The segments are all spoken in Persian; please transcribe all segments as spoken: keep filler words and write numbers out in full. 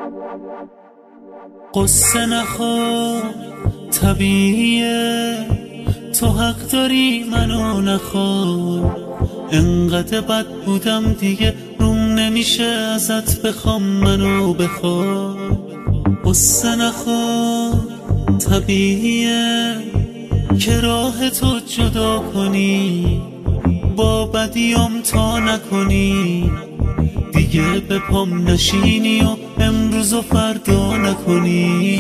قصه نخور طبیعیه، تو حق داری منو نخور. انقدر بد بودم دیگه روم نمیشه ازت بخوام منو بخور. قصه نخور طبیعیه که راه تو جدا کنی، با بدیام تا نکنی، دیگه به پام نشینی و امروز و فردا نکنی.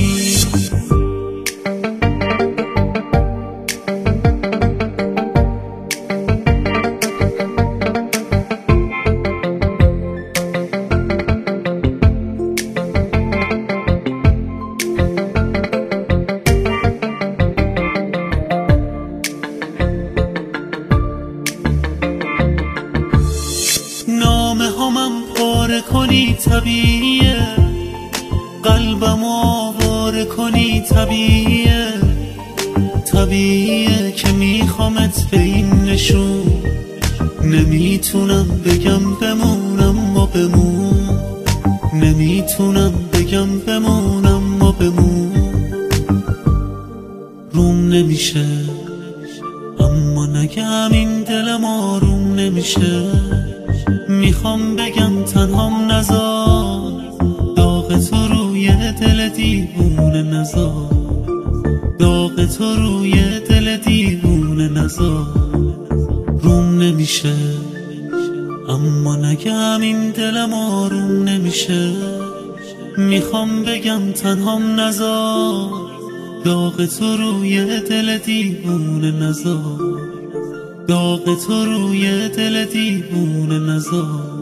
نامه همم پاره کنی طبیعیه، قلبم آواره کنی طبیعیه. طبیعیه که میخوامت به این نشون، نمیتونم بگم بمونم و بمون، نمیتونم بگم بمونم و بمون. روم نمیشه اما نگم این دلم آروم نمیشه. میخوام بگم تنهام نذار، داغ تو روی دل دیوونه نذار، داغ تو روی دل دیوونه نذار. روم نمیشه اما نگم این دلم آروم نمیشه. میخوام بگم تنهام نذار، داغ تو روی دل دیوونه نذار، داغ تو روی دل دیوونه نذار.